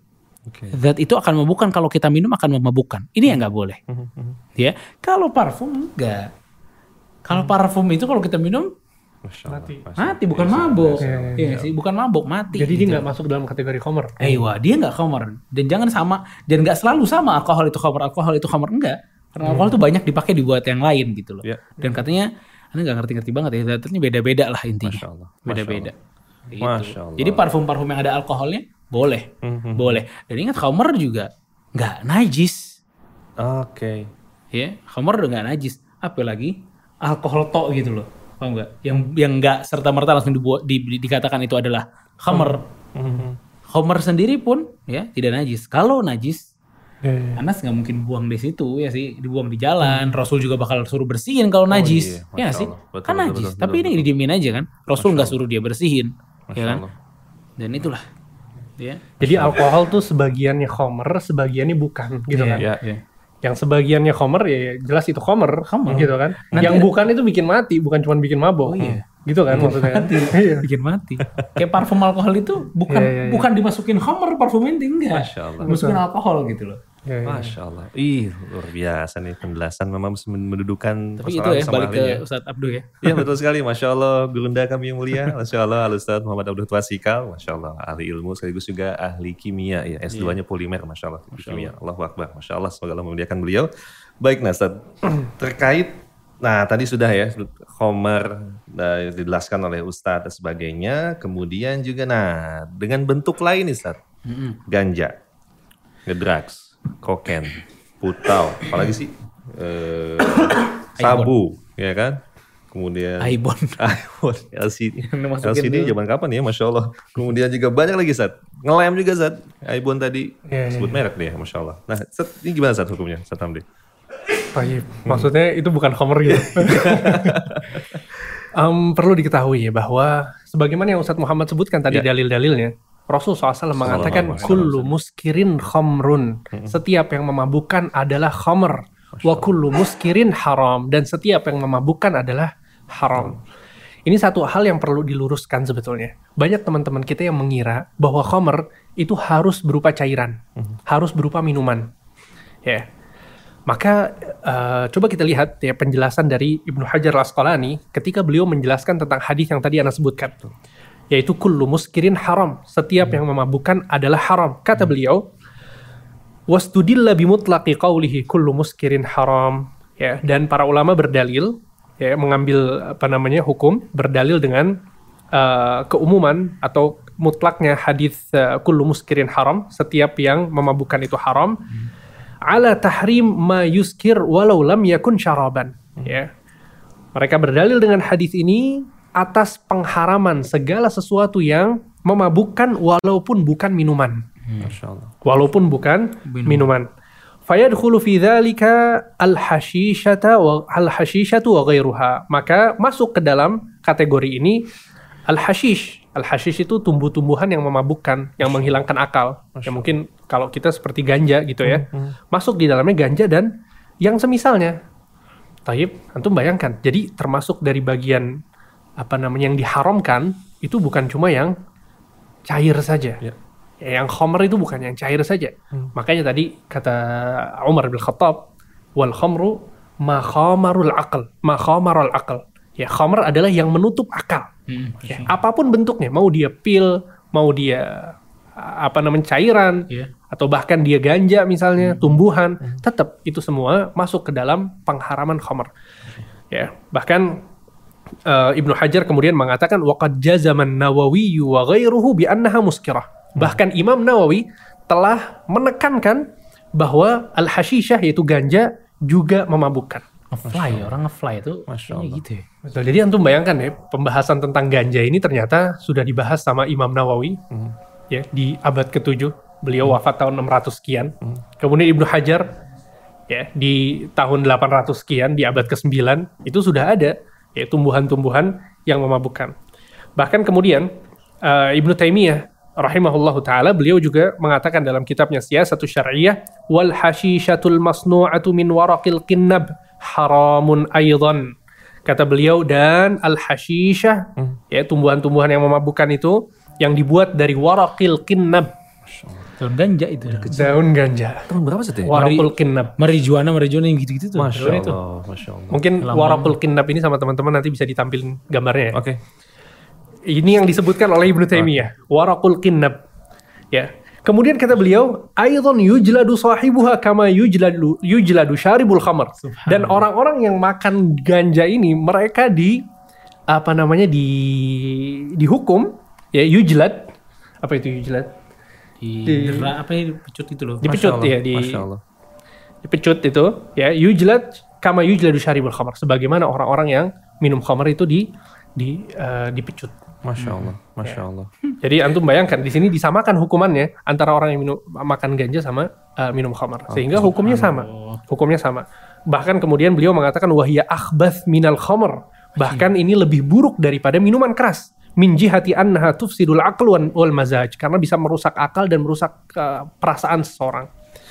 Okay. Zat itu akan memabukkan, kalau kita minum akan memabukkan. Ini yang nggak boleh. Ya, kalau parfum enggak. Kalau parfum itu kalau kita minum mati, mati bukan mabuk. Iya ya, ya, sih, bukan mabuk, mati. Jadi gitu. dia nggak masuk dalam kategori khamr. Eh, wah, dia nggak khamr. Dan jangan sama, dan nggak selalu sama alkohol itu khamr, alkohol itu khamr enggak. Karena alkohol itu banyak dipakai dibuat yang lain gitu loh. Yeah. Dan katanya, Anda nggak ngerti-ngerti banget ya, zatnya beda-beda lah intinya. Masya Allah. Beda-beda. Gitu. Masya Allah. Jadi parfum-parfum yang ada alkoholnya boleh, mm-hmm. boleh. Dan ingat khamr juga nggak najis. Oke. Okay. Ya, khamr udah nggak najis. Apalagi alkohol tok gitu loh, paham nggak? Yang yang nggak serta merta langsung dibuat di, di, dikatakan itu adalah khamr. Mm-hmm. Khamr sendiri pun ya tidak najis. Kalau najis, yeah. Anas nggak mungkin buang di situ ya sih, dibuang di jalan. Hmm. Rasul juga bakal suruh bersihin kalau najis, oh, iya. ya sih, betul, kan betul, najis. Betul, Tapi betul, ini betul. Didiemin aja kan. Rasul nggak suruh dia bersihin, Masya ya kan? Allah. Dan itulah. Ya. Jadi alkohol tuh sebagiannya khamr, sebagiannya bukan, gitu yeah, kan? Yeah, yeah. Yang sebagiannya khamr ya jelas itu khamr, khamr. Gitu kan? Nanti yang ada... bukan itu bikin mati, bukan cuma bikin mabuk. Oh, iya. Gitu kan bikin maksudnya? Mati. Bikin mati. Kayak parfum alkohol itu bukan yeah, yeah, yeah. bukan dimasukin khamr parfum ini enggak. Masya Allah. Dimasukin alkohol gitu loh. Ya, ya. Masya Allah. Ih, luar biasa nih penjelasan memang mendudukan. Tapi itu ya balik ke Ustadz Abdul ya. Iya betul sekali. Masya Allah. Gurunda kami yang mulia. Masya Allah. Al-Ustadz Muhammad Abdul Twasikal. Masya Allah. Ahli ilmu sekaligus juga ahli kimia. Ya, S dua-nya polimer. Masya Allah. Masya kimia. Allah. Allahu Akbar. Masya Allah. Semoga Allah memuliakan beliau. Baik, nah Ustadz. Terkait, nah tadi sudah ya. Khamr nah, dijelaskan oleh Ustadz dan sebagainya. Kemudian juga, nah dengan bentuk lain nih Ustadz. Mm-hmm. Ganja. Ngedrugs. Koken, putau, apalagi sih eh, sabu, ya kan? Kemudian Aibon, Aibon, L C D, L C D zaman kapan ya, Masya Allah. Kemudian juga banyak lagi Zat, ngelem juga Zat, Aibon tadi ya, sebut ya. Merek dia, Masya Allah. Nah, Zat, ini gimana Zat hukumnya, Zat Hamdi? Baik, hmm. maksudnya itu bukan khamr gitu. um, perlu diketahui ya bahwa sebagaimana yang Ustadz Muhammad sebutkan tadi ya. Dalil-dalilnya. Rasul shallallahu alaihi wasallam mengatakan kullu muskirin khamrun. Setiap yang memabukkan adalah khamr. Wa kullu muskirin haram. Dan setiap yang memabukkan adalah haram. Ini satu hal yang perlu diluruskan sebetulnya. Banyak teman-teman kita yang mengira bahwa khamr itu harus berupa cairan. Harus berupa minuman. Ya. Maka uh, coba kita lihat ya penjelasan dari Ibnu Hajar Al-Asqalani ketika beliau menjelaskan tentang hadis yang tadi Anda sebutkan. Yaitu kullu muskirin haram. Setiap hmm. yang memabukkan adalah haram. Kata hmm. beliau, wastudilla bimutlaqi qawlihi kullu muskirin haram. Ya, dan para ulama berdalil, ya, mengambil apa namanya hukum, berdalil dengan uh, keumuman atau mutlaknya hadis uh, kullu muskirin haram. Setiap yang memabukkan itu haram. Hmm. Ala tahrim ma yuskir walau lam yakun syaraban. Hmm. Ya. Mereka berdalil dengan hadis ini atas pengharaman segala sesuatu yang memabukkan walaupun bukan minuman. Masya Allah. Walaupun bukan minuman. Fayadkhulu fi dzalika al-hashishata wa al-hashishatu wa ghairuha. Maka masuk ke dalam kategori ini al-hashish. Al-hashish itu tumbuh-tumbuhan yang memabukkan, yang menghilangkan akal. Ya mungkin kalau kita seperti ganja gitu ya. Hmm, hmm. Masuk di dalamnya ganja dan yang semisalnya. Taib, antum bayangkan. Jadi termasuk dari bagian apa namanya yang diharamkan itu bukan cuma yang cair saja. Ya. Ya, yang khamr itu bukan yang cair saja. Hmm. Makanya tadi kata Umar bin Khattab, wal khamru ma khamarul aql, ma khamarul aql. Ya, khamr adalah yang menutup akal. Hmm. Ya, apapun bentuknya, mau dia pil, mau dia apa namanya cairan, yeah. atau bahkan dia ganja misalnya, hmm. tumbuhan, hmm. tetap itu semua masuk ke dalam pengharaman khamr. Ya, bahkan Uh, Ibnu Hajar kemudian mengatakan waqad jazaman Nawawi wa ghairuhu bi annaha muskirah. Hmm. Bahkan Imam Nawawi telah menekankan bahwa al-hashishah yaitu ganja juga memabukkan. Ngefly, orang ngefly itu Masya Allah. Gitu ya. Betul. Jadi antum bayangkan ya, pembahasan tentang ganja ini ternyata sudah dibahas sama Imam Nawawi hmm. ya di abad ketujuh. Beliau hmm. wafat tahun enam ratus sekian. Hmm. Kemudian Ibnu Hajar ya di tahun delapan ratus sekian di abad kesembilan itu sudah ada ya tumbuhan-tumbuhan yang memabukkan. Bahkan kemudian uh, Ibnu Taimiyah rahimahullahu taala beliau juga mengatakan dalam kitabnya Siyasatus Syar'iyyah wal hashishatul masnu'atu min waraqil qinnab haramun aidan. Kata beliau dan al hashishah hmm. ya tumbuhan-tumbuhan yang memabukkan itu yang dibuat dari waraqil qinnab. Daun ganja itu. Daun ganja. Tahun berapa sih? Waraqul kinnab. Marijuana, marijuana yang gitu-gitu tuh. Masya Daun itu. Allah, Masya Allah. Mungkin Lambang. waraqul kinnab ini sama teman-teman nanti bisa ditampilin gambarnya ya. Oke. Ini yang disebutkan oleh Ibnu Taimiyah, waraqul kinnab. Ya. Kemudian kata beliau, "Aidan yujladu sahibuha kama yujladu yujladu syaribul khamr." Dan orang-orang yang makan ganja ini mereka di apa namanya di dihukum ya yujlad. Apa itu yujlad? Di, Di- dera- apa ya dipecut itu loh. Dipecut ya di Masya Allah. dipecut itu ya yujlad kama yujladu syaribul khamr. Sebagaimana orang-orang yang minum khamr itu di di eh, dipecut. Masya Allah, Masya Allah. Jadi antum bayangkan di sini disamakan hukumannya antara orang yang minum makan ganja sama uh, minum khamar. Sehingga hukumnya sama. Hukumnya sama. Bahkan kemudian beliau mengatakan wahia akhbath minal khamr. Bahkan ini lebih buruk daripada minuman keras. Min jihati annaha tufsidul aql wal mazaj, karena bisa merusak akal dan merusak uh, perasaan seseorang.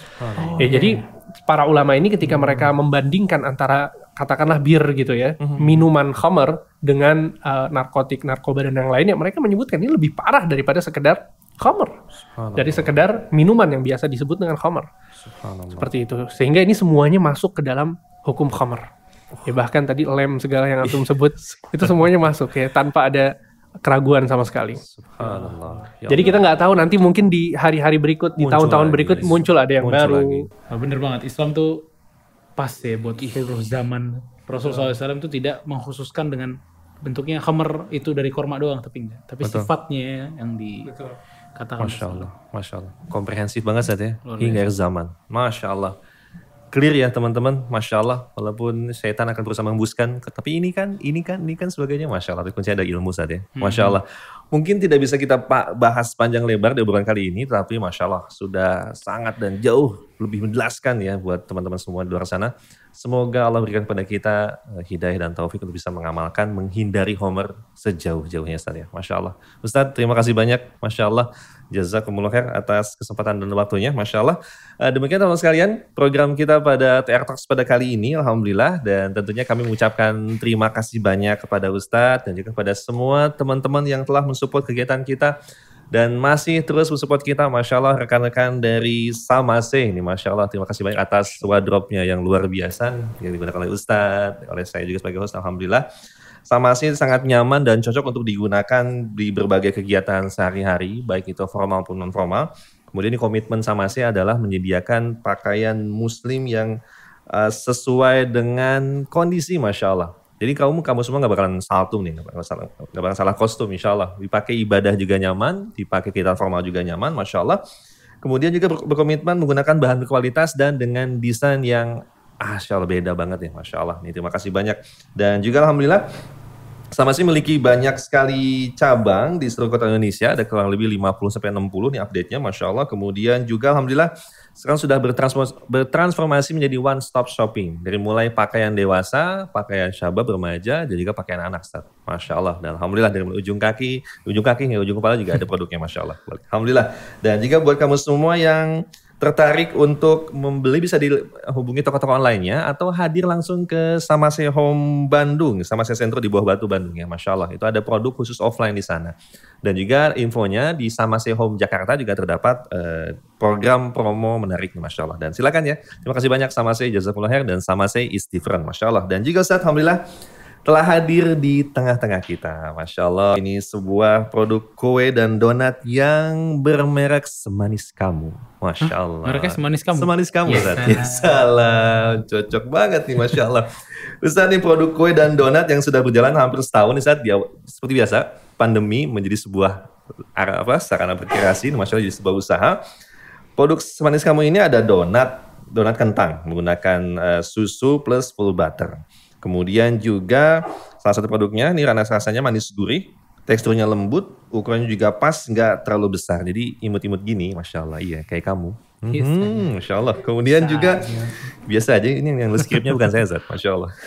Ya, jadi para ulama ini ketika mereka membandingkan antara katakanlah bir gitu ya, minuman khamar dengan uh, narkotik, narkoba dan yang lainnya, mereka menyebutkan ini lebih parah daripada sekedar khamar. Dari sekedar minuman yang biasa disebut dengan khamar. Subhanallah. Seperti itu. Sehingga ini semuanya masuk ke dalam hukum khamar. Ya bahkan tadi lem segala yang antum sebut itu semuanya masuk ya tanpa ada keraguan sama sekali. Subhanallah. Ya Jadi kita nggak tahu nanti mungkin di hari-hari berikut, di Muncul tahun-tahun lagi, berikut guys. muncul ada yang Muncul baru. lagi. Nah, bener banget, Islam tuh pas ya buat seluruh zaman. Rasulullah shallallahu alaihi wasallam itu tidak mengkhususkan dengan bentuknya khamar itu dari korma doang, tapi enggak. Tapi Betul. sifatnya yang dikatakan. Masya Allah, Masya Allah. Komprehensif banget Ustaz ya. Luar Hingga akhir zaman. Masya Allah. Clear ya teman-teman, Masya Allah. Walaupun syaitan akan berusaha menghembuskan, tapi ini kan, ini kan, ini kan sebagainya. Masya Allah, tapi kuncinya ada ilmu Ustaz ya. Masya Allah. Mungkin tidak bisa kita pa- bahas panjang lebar di obrolan kali ini, tapi Masya Allah sudah sangat dan jauh lebih menjelaskan ya buat teman-teman semua di luar sana. Semoga Allah berikan kepada kita eh, hidayah dan taufik untuk bisa mengamalkan, menghindari homer sejauh-jauhnya Ustaz ya. Masya Allah. Ustaz, terima kasih banyak. Masya Allah. Jazakumullah khair atas kesempatan dan waktunya. Masya Allah. Eh, demikian teman-teman sekalian, program kita pada T R Talks pada kali ini. Alhamdulillah. Dan tentunya kami mengucapkan terima kasih banyak kepada Ustadz dan juga kepada semua teman-teman yang telah mensupport kegiatan kita. Dan masih terus mensupport kita, Masya Allah, rekan-rekan dari Samase ini, Masya Allah, terima kasih banyak atas wardrobe-nya yang luar biasa yang digunakan oleh Ustadz, oleh saya juga sebagai host, Alhamdulillah. Samase sangat nyaman dan cocok untuk digunakan di berbagai kegiatan sehari-hari, baik itu formal maupun non-formal. Kemudian ini komitmen Samase adalah menyediakan pakaian muslim yang uh, sesuai dengan kondisi, Masya Allah. Jadi kamu kamu semua nggak bakalan saltum nih, nggak bakalan salah, nggak bakalan salah kostum, insya Allah. Dipakai ibadah juga nyaman, dipakai kegiatan formal juga nyaman, Masya Allah. Kemudian juga ber- berkomitmen menggunakan bahan berkualitas dan dengan desain yang ah, Masya Allah beda banget ya, Masya Allah. Nih, terima kasih banyak. Dan juga Alhamdulillah, Samase memiliki banyak sekali cabang di seluruh kota Indonesia, ada kurang lebih lima puluh sampai enam puluh nih update-nya, Masya Allah. Kemudian juga Alhamdulillah, sekarang sudah bertransformasi, bertransformasi menjadi one stop shopping. Dari mulai pakaian dewasa, pakaian syabab, remaja, dan juga pakaian anak, Ustaz. Masya Allah. Dan Alhamdulillah dari ujung kaki, ujung kaki, ya, ujung kepala juga ada produknya, Masya Allah. Alhamdulillah. Dan juga buat kamu semua yang tertarik untuk membeli bisa dihubungi toko-toko online-nya atau hadir langsung ke Samase Home Bandung, Samase Sentro di Bawah Batu Bandung ya, Masya Allah. Itu ada produk khusus offline di sana. Dan juga infonya di Samase Home Jakarta juga terdapat eh, program promo menarik, Masya Allah. Dan silakan ya, terima kasih banyak Samase, Jazakumullah khair, dan Samase is different, Masya Allah. Dan juga Ustaz, Alhamdulillah, telah hadir di tengah-tengah kita. Masya Allah, ini sebuah produk kue dan donat yang bermerek Semanis Kamu. Masya Allah. Mereknya Semanis Kamu? Semanis Kamu, Ya, Ustaz. salah. Ya, salah. Cocok banget nih, Masya Allah. Ustaz, ini produk kue dan donat yang sudah berjalan hampir setahun. Ustaz, dia, seperti biasa, pandemi menjadi sebuah apa, sarana berkreasi, Masya Allah, jadi sebuah usaha. Produk Semanis Kamu ini ada donat, donat kentang, menggunakan uh, susu plus full butter. Kemudian juga salah satu produknya ini rasanya manis gurih, teksturnya lembut, ukurannya juga pas, nggak terlalu besar. Jadi imut-imut gini, Masya Allah, iya kayak kamu. Hmm, Masya Allah. Kemudian juga biasa aja, ini yang nulis skripnya bukan saya, Zat. Masya Allah.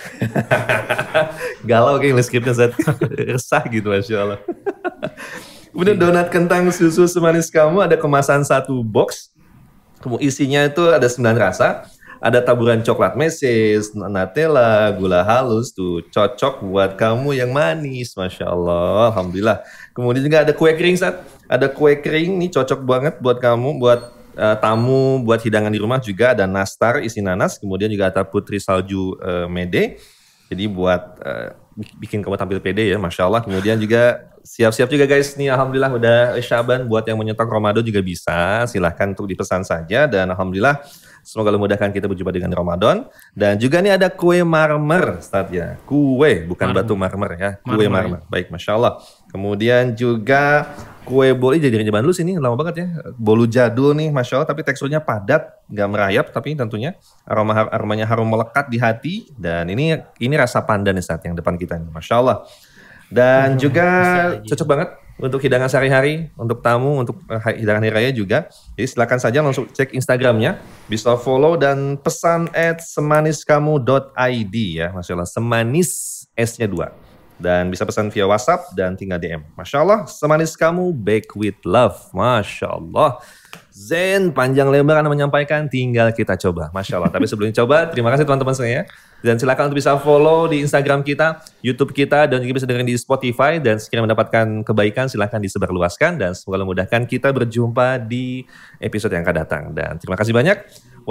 Galau kayak nulis skripnya, Zat. Resah gitu, Masya Allah. Kemudian donat kentang susu Semanis Kamu ada kemasan satu box. Kemudian isinya itu ada sembilan rasa. Ada taburan coklat meses, Nutella, gula halus tuh cocok buat kamu yang manis, masya Allah, alhamdulillah. Kemudian juga ada kue kering, Ustaz. Ada kue kering nih cocok banget buat kamu, buat uh, tamu, buat hidangan di rumah juga. Ada nastar isi nanas, kemudian juga ada putri salju uh, mede. Jadi buat uh, bikin kamu tampil pede ya, masya Allah. Kemudian juga siap-siap juga guys nih, alhamdulillah udah Syaban. Buat yang menyetok Ramadan juga bisa, silahkan untuk dipesan saja. Dan alhamdulillah semoga Allah mudahkan kita berjumpa dengan Ramadan. Dan juga nih ada kue marmer, Ustaz ya. Kue, bukan marmer. Batu marmer ya. Kue marmer. marmer. Baik, masya Allah. Kemudian juga kue bolu, jadi zaman dulu sini lama banget ya. Bolu jadul nih, masya Allah. Tapi teksturnya padat, nggak merayap. Tapi tentunya aroma aromanya harum melekat di hati. Dan ini ini rasa pandan nih Ustaz yang depan kita nih, masya Allah. Dan hmm, juga cocok banget untuk hidangan sehari-hari, untuk tamu, untuk uh, hidangan hari raya juga. Jadi silakan saja langsung cek Instagramnya, bisa follow dan pesan at semaniskamu dot i d ya, masya Allah. Semanis S-nya dua. Dan bisa pesan via WhatsApp dan tinggal D M. Masya Allah, Semanis Kamu Bake with Love. Masya Allah. Zen, panjang lebar Anda menyampaikan, tinggal kita coba. Masya Allah. Tapi sebelum coba, terima kasih teman-teman saya. Dan silakan untuk bisa follow di Instagram kita, YouTube kita, dan juga bisa dengerin di Spotify. Dan sekiranya mendapatkan kebaikan, silakan disebarluaskan. Dan semoga memudahkan kita berjumpa di episode yang akan datang. Dan terima kasih banyak.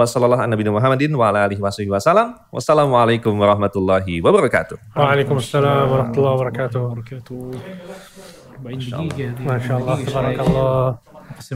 Wassalamualaikum warahmatullahi wabarakatuh. Waalaikumsalam warahmatullahi wabarakatuh. Masya Allah, tabarakallah.